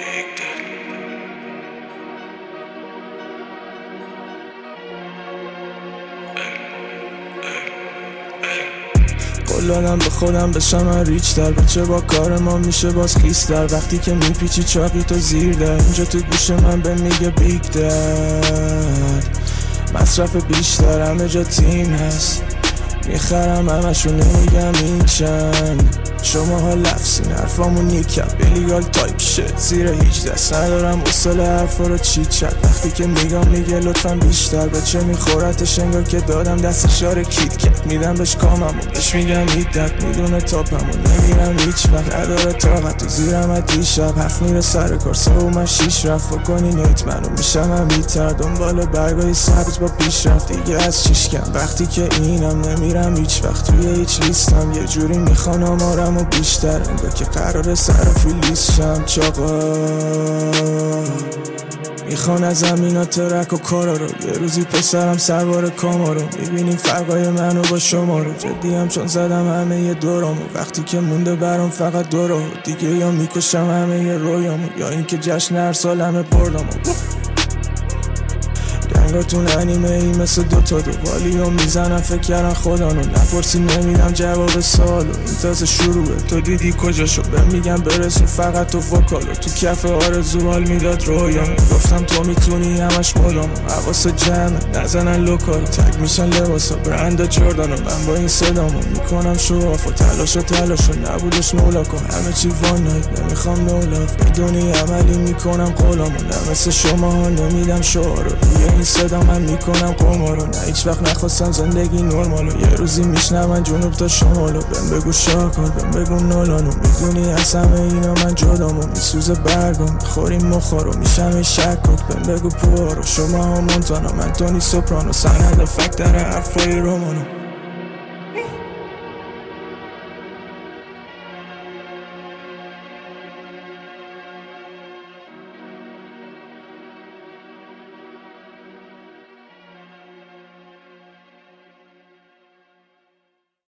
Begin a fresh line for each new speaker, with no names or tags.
قلادم به خودم بشم من ریچ در بچه با کار ما میشه باز خیس در وقتی که میپیچی چاقی تو زیر در اینجا تو گوش من به میگه بیگ در مصرف بیشتر همه جا تیم هست میخرم همشو نمیگم این چند شما ها لفظین حرفامون یکم بلیگال تایپ شد زیر هیچ دست ندارم اصول حرفا رو چی چد وقتی که نگاه میگه لطفا بیشتر به چه میخورتش انگار که دادم دست اشاره کیت کت میدم بهش کاممون بهش میگم ایدت میدونه تاپمون نمیرم هیچ وقت نداره طاقت و زیرم از دیشب هفت میره سر کار سه و من شیش رفت بکنی نیت منو میشم هم بیتر دنبال برگای سبز با پیش رفت دیگه از چیش کم وقتی که اینم نمیرم هیچ وقت توی هیچ لیستم یه جوری میخوان آمارم و بیشتر انگار که قرار سرفی لیست شم چاقا میخوان از زمینا ترک و کارا رو یه روزی پسرم سوار کاما رو میبینیم فرقای منو با شما رو جدیم چون زدم همه یه دورامو وقتی که مونده برام فقط دورا دیگه یا میکشم همه یه رویامو یا اینکه جشن هر سال همه بردامو گنگاتون انیمه ای مثل دوتا دوالی و میزنم فکر کردن خودانو نپرسی نمیدم جواب سالو این تازه شروعه تو دیدی کجا شو میگم برسون فقط تو وکالو تو کف آرزو حال میداد رویام گفتم تو میتونی همش مدامو حواس جمعه نزنن لوکال تگ میشن لباسا برندا جردانو من با این صدامو میکنم شوافو تلاشو نبودش مولاکو همه چی وان نایت نمیخوام نولاف میدونی عملی میکنم قولامو نه مثل شما ها نمیدم شعارو روی صدا من میکنم قمارو نه هیچ وقت نخواستم زندگی نرمالو یه روزی میشنون جنوب تا شمالو بهم بگو شاکر بهم بگو نولانو میدونی از همه اینا من جدامو میسوزه برگم میخوریم مخارو میشم شکاک بهم بگو پوارو شما ها مونتانا من تونی سوپرانو سند فکت در حرفای رومانو